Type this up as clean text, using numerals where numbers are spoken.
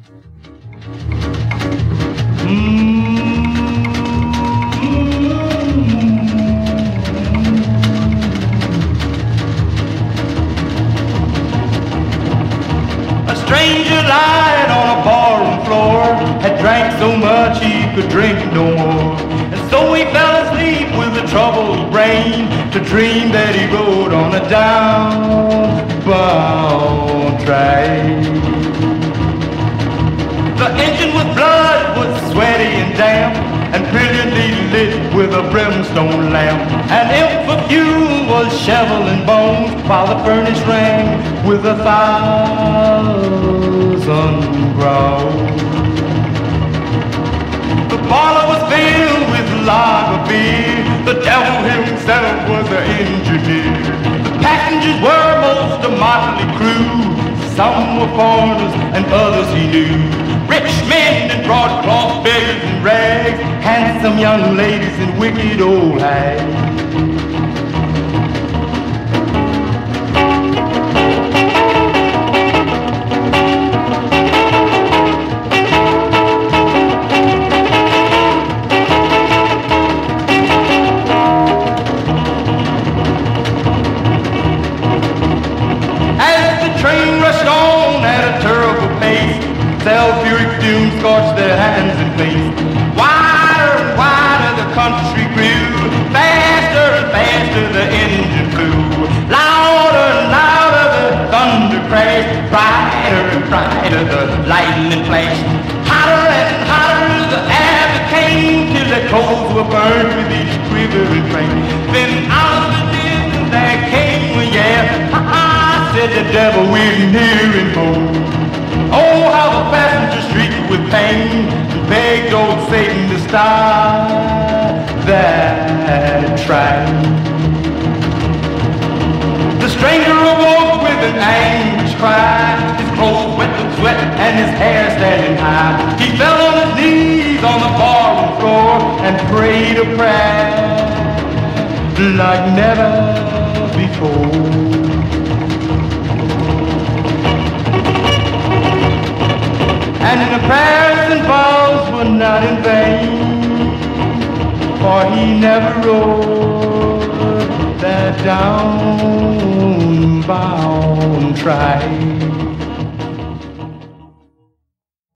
A stranger lying on a barroom floor had drank so much he could drink no more. And so he fell asleep with a troubled brain to dream that he rode on a downbound train. The engine with blood was sweaty and damp and brilliantly lit with a brimstone lamp. An imp for fuel was shoveling bones while the furnace rang with 1,000 groans. The parlor was filled with lager beer. The devil himself was the engineer. The passengers were most a motley crew. Some were foreigners and others he knew. Rich men in broadcloth, beggars in rags, handsome young ladies and wicked old hags. Train rushed on at a terrible pace. Sulfuric fumes scorched their hands and face. Wider and wider the country grew. Faster and faster the engine flew. Louder and louder the thunder crashed. Brighter and brighter the lightning flashed. Hotter and hotter the air became, till their clothes were burned with each quivering train. Then out of the distance there came a yell. Said the devil, we're near and more. Oh, how the passengers shrieked with pain and begged old Satan to stop that train. The stranger awoke with an anguished cry, his clothes wet with sweat and his hair standing high. He fell on his knees on the barroom floor and prayed a prayer like never before. And the prayers and vows were not in vain, for he never rode that downbound train.